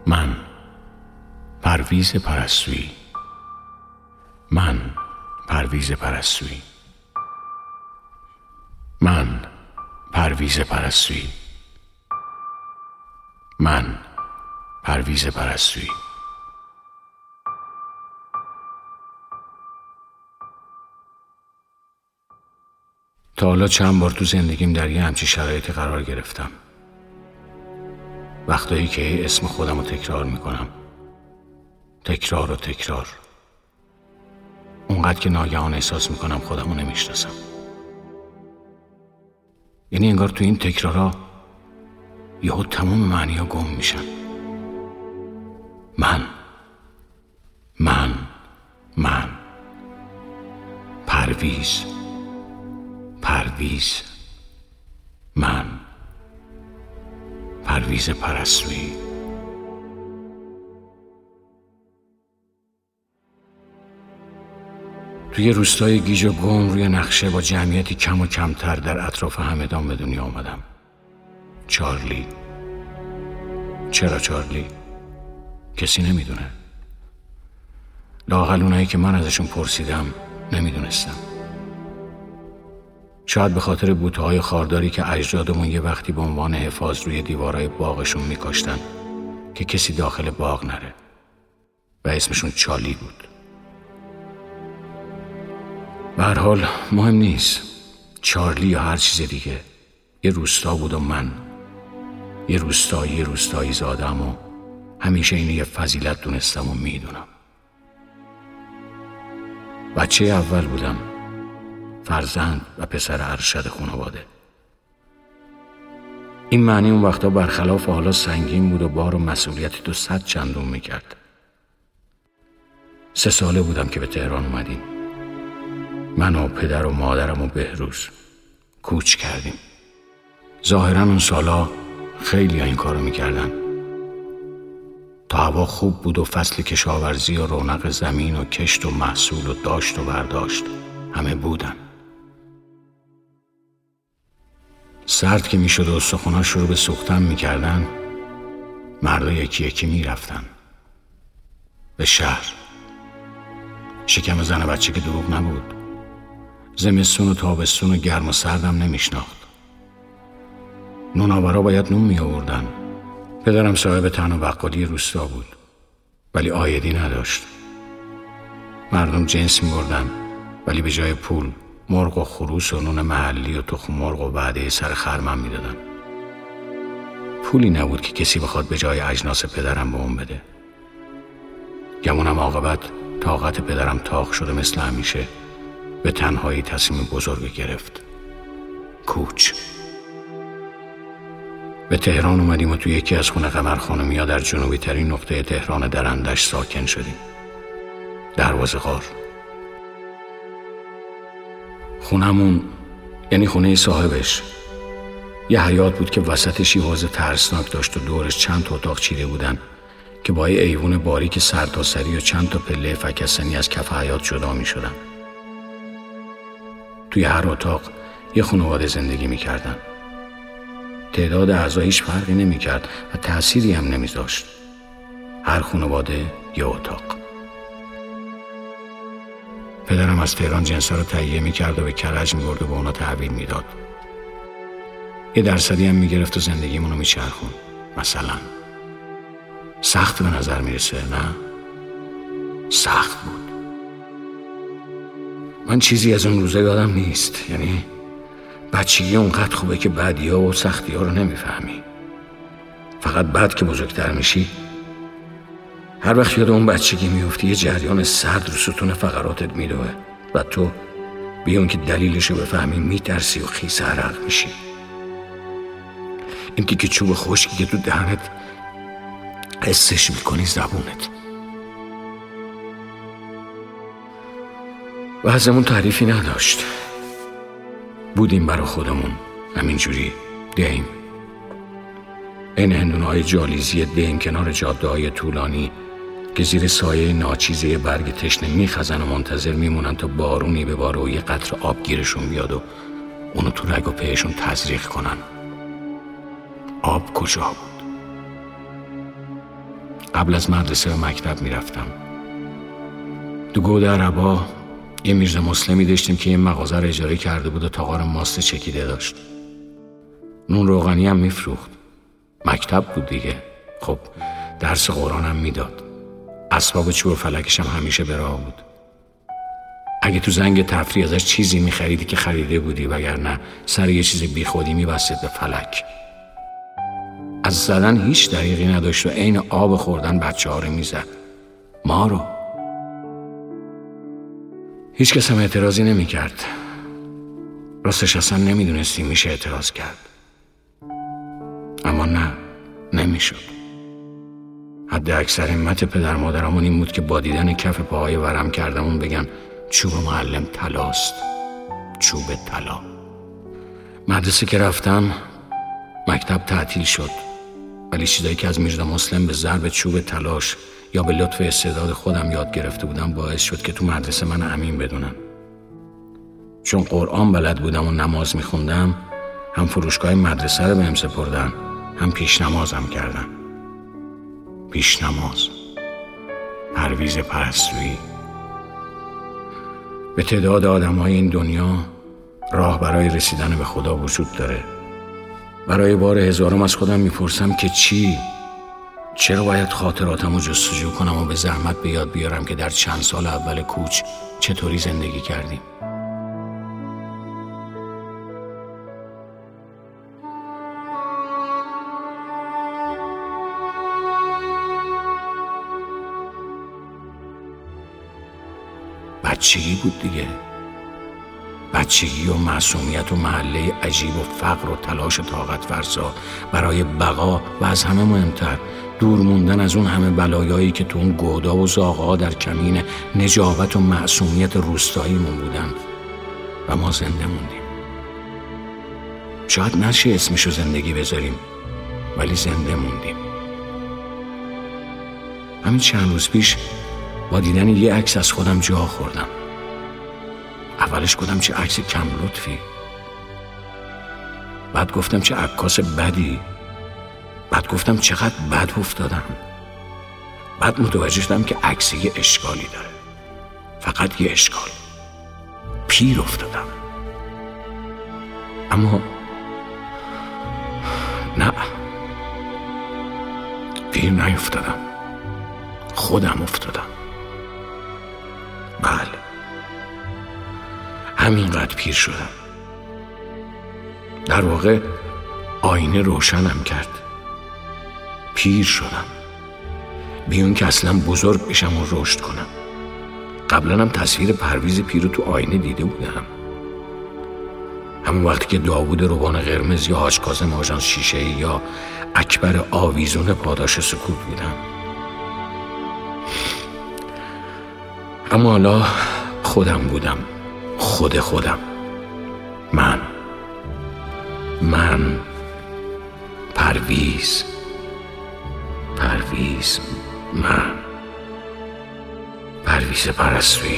من پرویز پرستویی. من پرویز پرستویی. من پرویز پرستویی. من پرویز پرستویی. تا حالا چند بار تو زندگیم در یه همچین شرایطی قرار گرفتم. وقتایی که اسم خودم رو تکرار میکنم، تکرار و تکرار، اونقدر که ناگهان احساس میکنم خودم رو نمیشناسم. یعنی انگار تو این تکرارا یهو تمام معنی ها گم میشن. من پرویز من پرویز پرستویی. توی روستای گیج و گم روی نقشه با جمعیتی کم و کمتر در اطراف همدان به دنیا آمدم. چارلی. چرا چارلی؟ کسی نمیدونه. لااقل اونایی که من ازشون پرسیدم نمیدونستم. شاید به خاطر بوته‌های خارداری که اجدادمون یه وقتی به عنوان حفاظ روی دیوارای باغشون میکاشتن که کسی داخل باغ نره و اسمشون چالی بود. به هر حال مهم نیست، چارلی یا هر چیز دیگه، یه روستا بود و من یه روستایی زادم و همیشه اینو یه فضیلت دونستم و میدونم. بچه اول بودم، فرزند و پسر ارشد خانواده. این معنی اون وقتا برخلاف حالا سنگین بود و بار و مسئولیتی تو 100 چندون میکرد. 3 ساله بودم که به تهران اومدیم. من و پدر و مادرم و بهروز کوچ کردیم. ظاهراً اون سالا خیلی این کارو میکردن. تا هوا خوب بود و فصل کشاورزی و رونق زمین و کشت و محصول و داشت و برداشت همه بودن. سرد که میشد و استخوان‌ها شروع به سوختن میکردن، مردا یکی یکی میرفتن به شهر. شکم زن و بچه که دروغ نبود. زمستون و تابستون و گرم و سردم نمیشناخت. نوناورا باید نون می آوردن. پدرم صاحب تن و بقالی روستا بود ولی عایدی نداشت. مردم جنس می بردن ولی به جای پول مرغ و خروس و نون محلی و تخم مرغ و وعده سر خرمن می دادن. پولی نبود که کسی بخواد به جای اجناس پدرم به اون بده. گمونم عاقبت طاقت پدرم تاق شده، مثل همیشه به تنهایی تصمیم بزرگ گرفت: کوچ. به تهران اومدیم و توی یکی از خونه قمر خانمیا در جنوبی ترین نقطه تهران درندش ساکن شدیم. دروازه غار. خونمون یعنی خونه صاحبش یه حیاط بود که وسطش یه حوض ترسناک داشت و دورش چند تا اتاق چیده بودن که با یه ایوون باریک سرتاسری و چند تا پله فکستنی از کف حیاط جدا می شدن. توی هر اتاق یه خانواده زندگی می کردن. تعداد اعضا هیچ فرقی نمی کرد و تأثیری هم نمی داشت. هر خانواده یه اتاق. پدرم از تهران جنسا رو تهیه می کرد و به کرج می برد و به اونا تحویل می داد. یه درصدی هم می گرفت و زندگیمون رو می چرخون. مثلا سخت به نظر می رسه، نه؟ سخت بود. من چیزی از اون روزا یادم نیست. یعنی بچگی اونقدر خوبه که بعدی‌ها و سختی‌ها رو نمیفهمی. فقط بعد که بزرگتر میشی، هر وقت یاد اون بچگی میفتی یه جریان سرد رو ستون فقراتت میدوه و تو بی اون که دلیلش رو بفهمی میترسی و خیس عرق میشی. این تیکه چوب خشکی که تو دهنت حسش میکنی زبونت. وضعمون تعریفی نداشت. بودیم برا خودمون همینجوری دیم. این هندونه‌های جالیزی دیم کنار جاده‌های طولانی که زیر سایه ناچیزه برگ تشنه میخزن و منتظر میمونن تا بارونی بباره و یه قطره آب گیرشون بیاد و اونو تو رگ و پیشون تزریق کنن. آب کجا بود؟ قبل از مدرسه به مکتب میرفتم. تو گود عربا یه میرزا مسلمی داشتیم که یه مغازه رو اجاره کرده بود و تاقار ماست چکیده داشت. نون روغنی هم میفروخت. مکتب بود دیگه. خب درس قرآن هم میداد. اسباب چوب و فلکش هم همیشه به راه بود. اگه تو زنگ تفریح ازش چیزی میخریدی که خریده بودی، وگرنه سر یه چیز بی خودی میبستید به فلک. از زدن هیچ دریغی نداشت و عین آب خوردن بچه ها رو میزد. ما رو. هیچ کس هم اعتراضی نمی کرد. راستش اصلا نمیدونستیم میشه اعتراض کرد. اما نه، نمیشد. حد اکثر همت پدر مادرمون این بود که با دیدن کف پاهای ورم کردمون بگن چوب معلم طلاست. چوب طلا. مدرسه که رفتم مکتب تعطیل شد، ولی چیزایی که از میرزا مسلم به ضرب چوب طلاش یا به لطف استعداد خودم یاد گرفته بودم باعث شد که تو مدرسه من امین بدونن. چون قرآن بلد بودم و نماز میخوندم، هم فروشگاه مدرسه رو بهم سپردن، هم پیش نمازم کردن. پیش نماز، پرویز پرستویی. به تعداد آدم‌های این دنیا راه برای رسیدن به خدا وجود داره. برای بار هزارم از خودم میپرسم که چرا باید خاطراتم رو جستجو کنم و به زحمت به یاد بیارم که در چند سال اول کوچ چطوری زندگی کردیم. بچگی بود دیگه. بچگی و معصومیت و محله عجیب و فقر و تلاش طاقت فرسا برای بقا و از همه مهمتر دور موندن از اون همه بلایایی که تو اون گودا و زاغا در کمین نجابت و معصومیت روستاییمون بودن و ما زنده موندیم. شاید نشه اسمشو زندگی بذاریم، ولی زنده موندیم. همین چند روز پیش با دیدن یه عکس از خودم جا خوردم. اولش گفتم چه عکس کم لطفی، بعد گفتم چه عکاس بدی، بعد گفتم چقدر بد افتادم، بعد متوجه شدم که عکس یه اشکالی داره، فقط یه اشکال. پیر افتادم. اما نه، پیر نیفتادم، خودم افتادم. بله، همینقدر پیر شدم. در واقع آینه روشنم کرد. پیر شدم، بیون که اصلا بزرگ بشم و رشد کنم. قبلا هم تصویر پرویز پیر رو تو آینه دیده بودم، همون وقتی که داوود روبان قرمز یا حاج کاظم آژانس شیشه‌ای یا اکبر آویزون پاداش سکوت بودم. اما حالا خودم بودم، خودم. من پرویز، من پرویز پرستویی.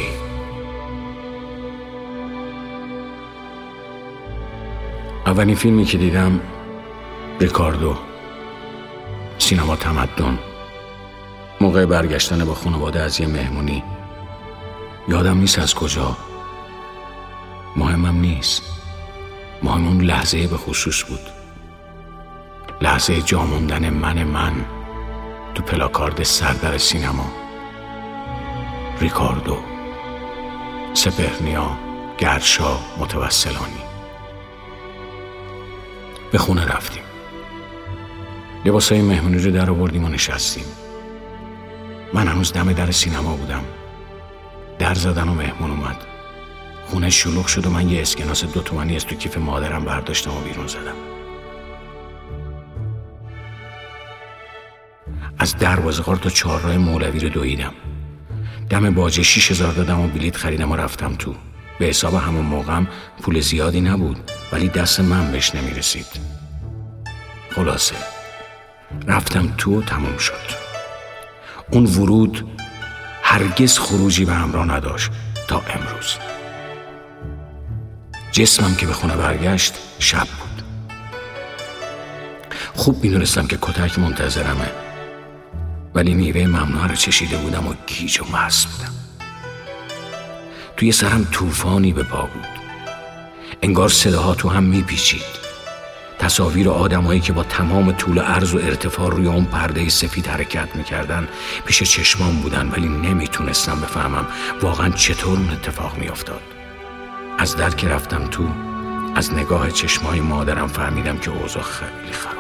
اولین فیلمی که دیدم ریکاردو، سینما تمدن. موقع برگشتن با خانواده از یه مهمونی، یادم نیست از کجا، مهمم نیست، مهم اون لحظه به خصوص بود. لحظه جا موندن من تو پلاکارد سردر سینما. ریکاردو، سپهرنیا، گرشا، متوسلانی. به خونه رفتیم، لباسای مهمونی رو در آوردیم و نشستیم. من هنوز دم در سینما بودم. در زدن و مهمون اومد. خونه شلوغ شد و من یه اسکناس 2 تومانی از تو کیف مادرم برداشتم و بیرون زدم. از دروازه‌خوار تا چهارراه مولوی رو دویدم. دم باجه 6000 دادم و بلیط خریدم و رفتم تو. به حساب همون موقعم پول زیادی نبود، ولی دست من بهش نمیرسید. خلاصه رفتم تو و تموم شد. اون ورود هرگز خروجی به همراه نداشت تا امروز. جسمم که به خونه برگشت شب بود. خوب میدونستم که کتک منتظرمه، ولی میوه ممنوعه رو چشیده بودم و گیج و مست بودم. توی سرم طوفانی به پا بود. انگار صداها تو هم میپیچید. تصاویر آدمایی که با تمام طول و عرض و ارتفاع روی اون پرده سفید حرکت میکردن پیش چشمام بودن، ولی نمیتونستم بفهمم واقعا چطور اون اتفاق میافتاد. از در که رفتم تو، از نگاه چشمای مادرم فهمیدم که اوضاع خیلی خراب.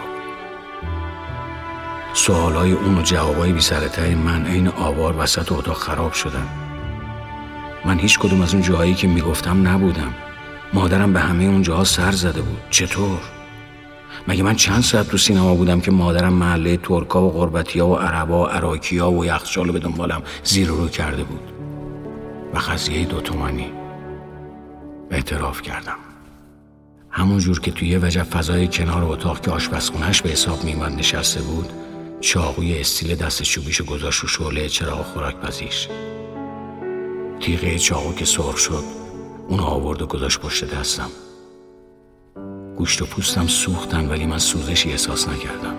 سوالای اون و جوابای بی سر ته من عین آوار وسط اتاق خراب شدن. من هیچ کدوم از اون جاهایی که میگفتم نبودم. مادرم به همه اون جاها سر زده بود. چطور؟ مگه من چند ساعت تو سینما بودم که مادرم محله ترکا و غربتیا و عربا و عراکیا و یخچالو به دنبالم زیر و رو کرده بود. و قضیه 2 تومانی. اعتراف کردم. همون جور که توی یه وجب فضای کنار اتاق که آشپزخونه‌اش به حساب میومد نشسته بود، چاقوی استیل دست چوبیشو گذاشت رو شعله چراغ خوراک‌پزیش. تیغه چاقو که سرخ شد، اون آورد و گذاشت پشت دستم. گوشت و پوستم سوختن ولی من سوزشی احساس نکردم.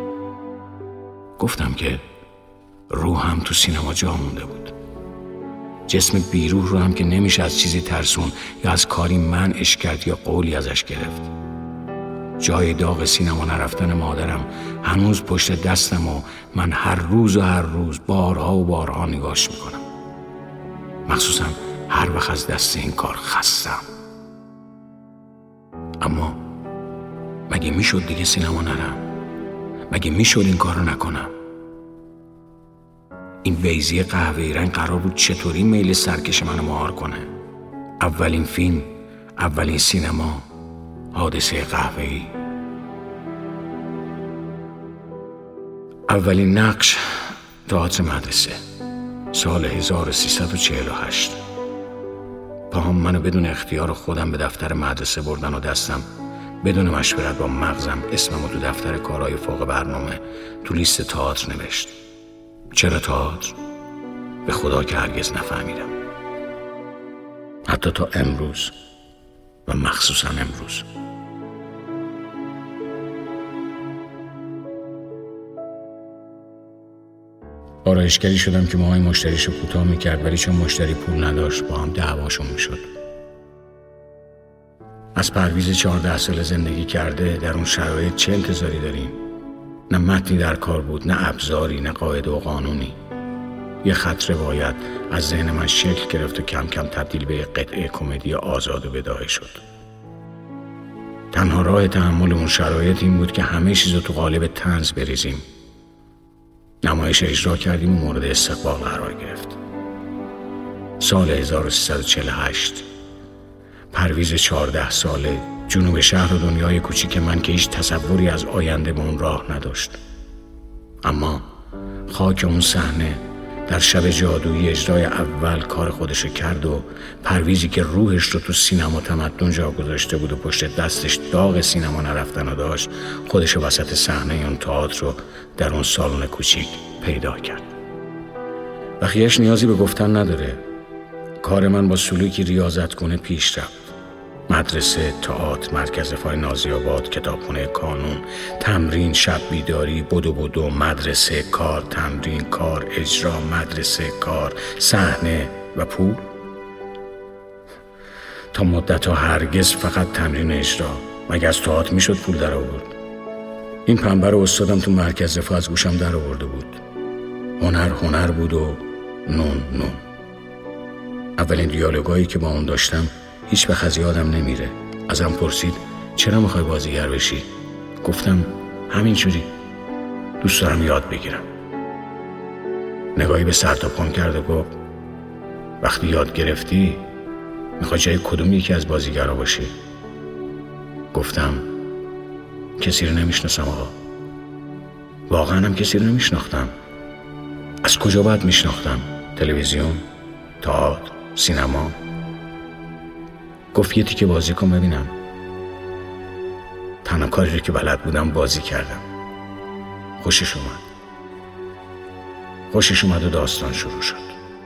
گفتم که روحم تو سینما جا مونده بود. جسم بیروح رو هم که نمیشه از چیزی ترسون یا از کاری منعش کرد یا قولی ازش گرفت. جای داغ سینما نرفتن مادرم هنوز پشت دستم و من هر روز بارها و بارها نگاش میکنم. مخصوصا هر وقت از دست این کار خستم. اما مگه میشد دیگه سینما نرم؟ مگه میشد این کار رو نکنم؟ این بیضه قهوه‌ای رنگ قرار بود چطوری میل سرکش منو مهار کنه؟ اولین فیلم، اولین سینما، حادثه قهوه‌ای. اولین نقش تئاتر مدرسه، سال 1348. پاهم منو بدون اختیار خودم به دفتر مدرسه بردن و دستم بدون مشورت با مغزم اسممو تو دفتر کارهای فوق برنامه تو لیست تئاتر نوشت. چرا تئاتر؟ به خدا که هرگز نفهمیدم. حتی تا امروز و مخصوصا امروز. آرایشگری شدم که موهای مشتریشو کوتاه میکرد، ولی چون مشتری پول نداشت با هم دعواشون میشد. از پرویز 14 سال زندگی کرده در اون شرایط چه انتظاری داریم؟ نه متنی در کار بود، نه ابزاری، نه قاعده و قانونی. یه خط روایت از ذهن من شکل گرفت و کم کم تبدیل به قطعه کمدی آزاد و بداهه شد. تنها راه تحمل اون شرایط این بود که همه چیزو تو قالب طنز بریزیم. نمایش اجرا کردیم و مورد استقبال قرار گرفت. سال 1348. پرویز 14 ساله، جنوب شهر و دنیای کوچیک من که هیچ تصوری از آینده به اون راه نداشت. اما خاک اون صحنه در شب جادویی اجرای اول کار خودشو کرد و پرویزی که روحش رو تو سینما تمدن جا گذاشته بود و پشت دستش داغ سینما نرفتن و داشت، خودشو وسط صحنه اون تئاتر رو در اون سالن کوچیک پیدا کرد. بقیه‌اش نیازی به گفتن نداره. کار من با سلوکی ریاضتگونه پیش رفت. مدرسه، تئاتر، مرکز فای نازی‌آباد، کتابخونه کانون، تمرین، شب بیداری، بدو، مدرسه، کار، تمرین، کار، اجرا، مدرسه، کار، صحنه و پول. تا مدت‌ها هرگز فقط تمرین اجرا. مگه از تئاتر میشد پول در آورد؟ این پنبه رو استادم تو مرکز فا از گوشم در آورده بود. هنر بود و نون. اولین دیالوگایی که با اون داشتم هیچ وقت از یادم نمیره. ازم پرسید چرا میخوای بازیگر بشی؟ گفتم همینجوری، دوست دارم یاد بگیرم. نگاهی به سر تا پام کرد و گفت وقتی یاد گرفتی میخوای جای کدوم یکی از بازیگرا باشی؟ گفتم کسی رو نمیشناسم آقا. واقعا هم کسی رو نمیشناختم. از کجا باید میشناختم؟ تلویزیون، تئاتر، سینما؟ گفت یه تیکه بازی کن ببینم. تنها کاری رو که بلد بودم بازی کردم. خوشش اومد و داستان شروع شد.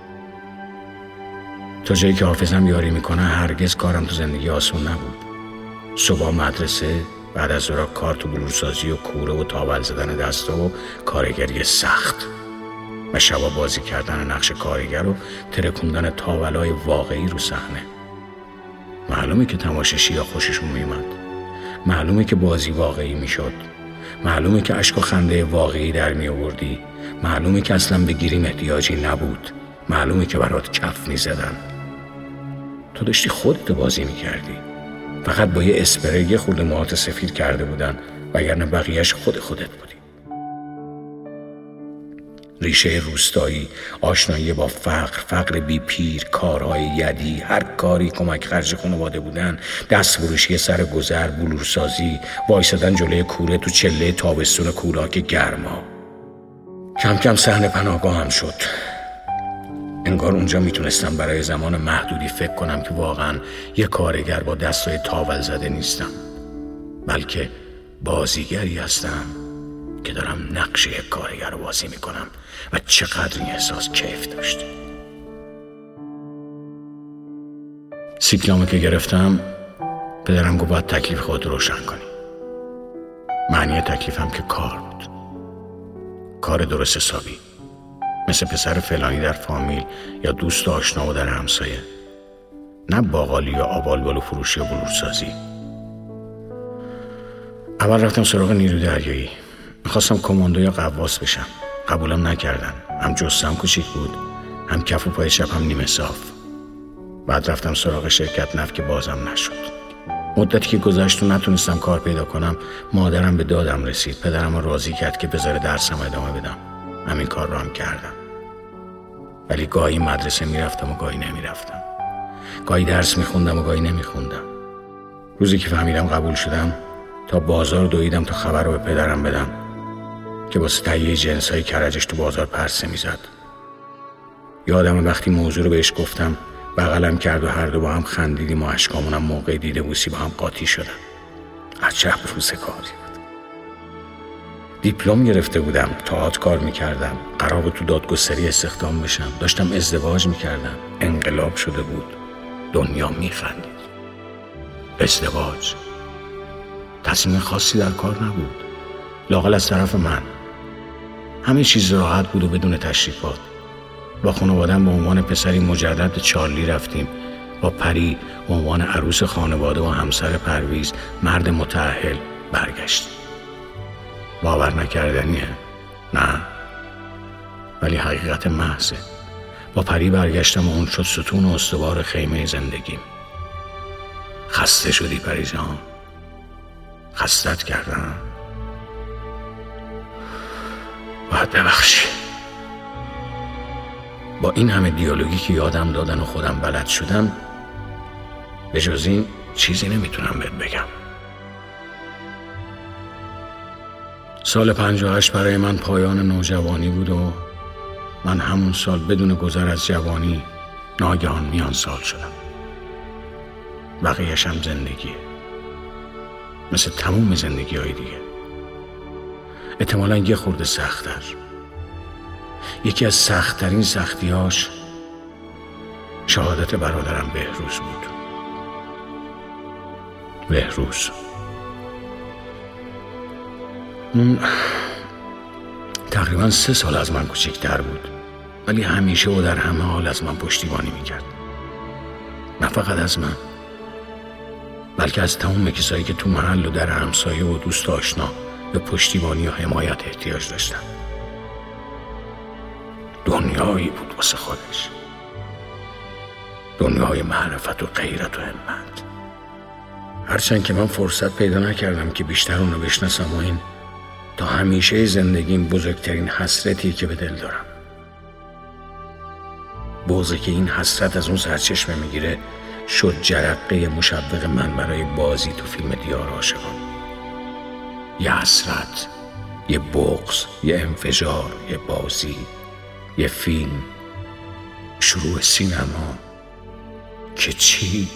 تا جایی که حافظم یاری میکنه هرگز کارم تو زندگی آسون نبود. صبح مدرسه، بعد از ظهر کار تو بلورسازی و کوره و تاول زدن دستا و کارگری سخت. و شبا بازی کردن نقش کارگر و ترکوندن تاولای واقعی رو صحنه. معلومه که تماشاشی‌ها خوششون میومد، معلومه که بازی واقعی میشد، معلومه که اشک و خنده واقعی در می آوردی، معلومه که اصلا به گریم احتیاجی نبود، معلومه که برات کف میزدن. تو داشتی خودت بازی میکردی، فقط با یه اسپری یه خورده موهات سفید کرده بودن، وگرنه بقیهش خودت بودی. ریشه روستایی، آشنایی با فقر بی پیر، کارهای یدی، هر کاری کمک خرج خانواده بودن، دست فروشی سر گذر، بلورسازی، وایسادن جلوی کوره تو چله تابستون کولاک گرما. کم کم صحنه پناهگاهم شد. انگار اونجا میتونستم برای زمان محدودی فکر کنم که واقعا یه کارگر با دستای تاول زده نیستم، بلکه بازیگری هستم که دارم نقش یک کارگر رو بازی میکنم و چقدر این احساس کیف داشت. سیکلامو که گرفتم، پدرم گفت باید تکلیف خود روشن کنی. معنی تکلیفم که کار بود، کار درست حسابی، مثل پسر فلانی در فامیل یا دوست آشنا و در همسایه، نه باقالی یا آبالبالو فروشی و بلورسازی. اول رفتم سراغ نیرو دریایی، میخواستم کماندو یا غواص بشم. قبولم نکردن، هم جثه‌ام کوچیک بود، هم کف و پای چپم نیمه صاف. بعد رفتم سراغ شرکت نفت که بازم نشد. مدتی که گذشت و نتونستم کار پیدا کنم، مادرم به دادم رسید. پدرم رو راضی کرد که بذاره درسم ادامه بدم. همین کار رو هم کردم. ولی گاهی مدرسه میرفتم و گاهی نمیرفتم، گاهی درس میخوندم و گاهی نمیخوندم. روزی که فهمیدم قبول شدم، تا بازار دویدم تا خبر رو به پدرم بدم که واسه تهیه جنسای کرجش تو بازار پرسه میزد. یادم وقتی موضوع رو بهش گفتم، بغلم کرد و هر دو با هم خندیدیم و اشکامونم موقع دیده بوسی با هم قاطی شدن. عجب روز کاری بود. دیپلم گرفته بودم، تئاتر کار میکردم، قرار بود تو دادگستری استخدام بشم، داشتم ازدواج میکردم، انقلاب شده بود، دنیا میخندید. ازدواج، تصمیم خاصی در کار نبود، لااقل از طرف من. همه چیز راحت بود و بدون تشریفات. با خانواده‌ام به عنوان پسری مجرد به چارلی رفتیم، با پری به عنوان عروس خانواده و همسر پرویز، مرد متأهل، برگشتیم. باور نکردنیه؟ نه، ولی حقیقت محضه. با پری برگشتم و اون شد ستون و استوار خیمه زندگیم. خسته شدی پری جان؟ خستت کردم؟ باید ببخشی. با این همه دیالوگی که یادم دادن و خودم بلد شدم، به جز این چیزی نمیتونم بهت بگم. سال 58 برای من پایان نوجوانی بود و من همون سال بدون گذر از جوانی ناگهان میان سال شدم. بقیه‌اش هم زندگیه، مثل تموم زندگی های دیگه. احتمالاً یه خورده سخت‌تر. یکی از سخت‌ترین سختی‌هاش شهادت برادرم بهروز بود. بهروز اون تقریباً 3 سال از من کوچکتر بود، ولی همیشه و در همه حال از من پشتیبانی میکرد. نه فقط از من، بلکه از تمام کسایی که تو محل و در همسایه و دوست آشنا به پشتیبانی و حمایت احتیاج داشتن. دنیایی بود واسه خودش، دنیای معرفت و غیرت و همت. هرچند که من فرصت پیدا نکردم که بیشتر اونو بشناسم و این تا همیشه زندگیم بزرگترین حسرتی که به دل دارم. بغضی که این حسرت از اون سرچشمه میگیره شد جرقه مشوق من برای بازی تو فیلم دیار عاشقان. یه حسرت، یه بغض، یه انفجار، یه بازی، یه فیلم، شروع سینما. که چی؟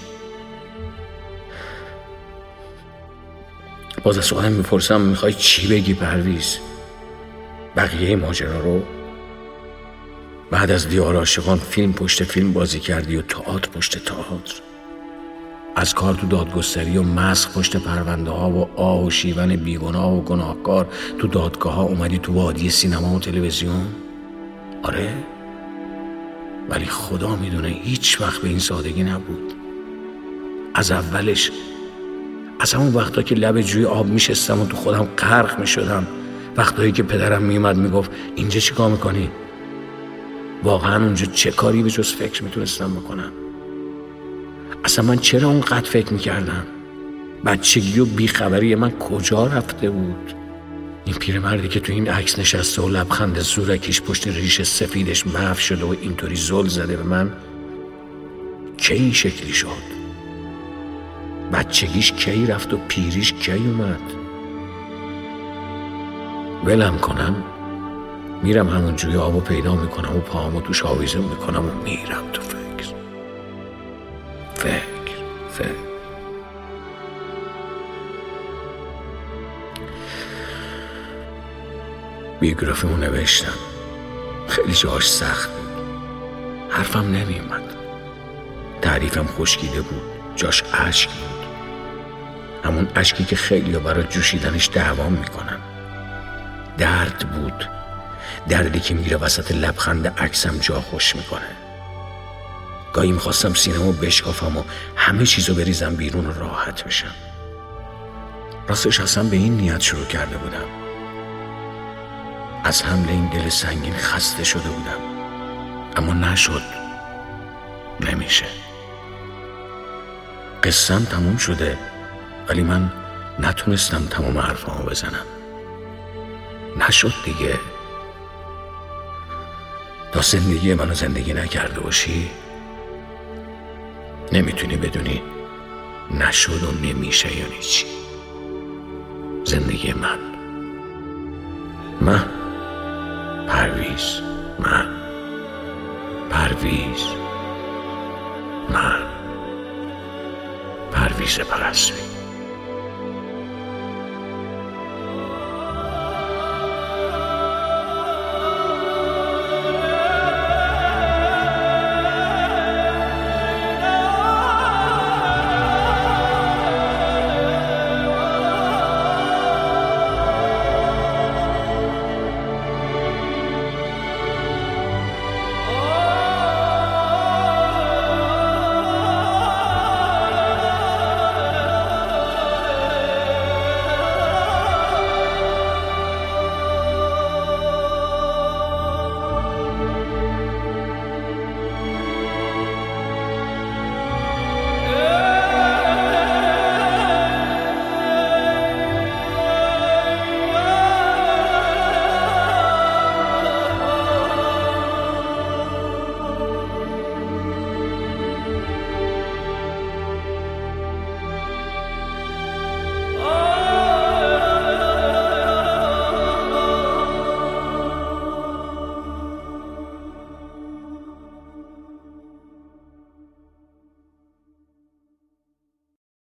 باز از خودم میپرسم میخوای چی بگی پرویز؟ بقیه ماجرا رو؟ بعد از دیار عاشقان فیلم پشت فیلم بازی کردی و تئاتر پشت تئاتر، از کار تو دادگستری و مسخ پشت پرونده ها و آه و شیون بیگناه و گناهکار تو دادگاه ها اومدی تو وادی سینما و تلویزیون. آره، ولی خدا میدونه هیچ وقت به این سادگی نبود. از اولش، از همون وقتا که لب جوی آب میشستم و تو خودم غرق میشدم، وقتایی که پدرم میومد میگفت اینجا چی کار میکنی؟ واقعا اونجا چه کاری به جز فکر میتونستم بکنم؟ اصلا من چرا اونقدر فکر میکردم؟ بچگی و بیخبری من کجا رفته بود؟ این پیرمردی که تو این عکس نشسته و لبخند زورکیش پشت ریش سفیدش محو شده و اینطوری زل زده به من، کی این شکلی شد؟ بچگیش کی رفت و پیریش کی اومد؟ ولم کنم، میرم همون جوی آبو پیدا میکنم و پاهامو توش آویزون میکنم و میرم تو فکر. بیوگرافیمو نوشتم، خیلی جاش سخت بود، حرفم نمیومد، تعریفم خشکیده بود، جاش اشک بود، همون اشکی که خیلیا برای جوشیدنش دعوام میکنن. درد بود، دردی که میره وسط لبخند عکسم جا خوش میکنه. گاهی میخواستم سینه‌مو بشکافم و همه چیزو بریزم بیرون و راحت بشم. راستش اصلا به این نیت شروع کرده بودم. از حمل این دل سنگین خسته شده بودم، اما نشد، نمیشه. قصه‌ام تموم شده، ولی من نتونستم تمام حرفامو بزنم. نشد دیگه. تا زندگی منو زندگی نکرده باشی، نمیتونی بدونی نشد و نمیشه یعنی چی. زندگی من پرویز پرستویی.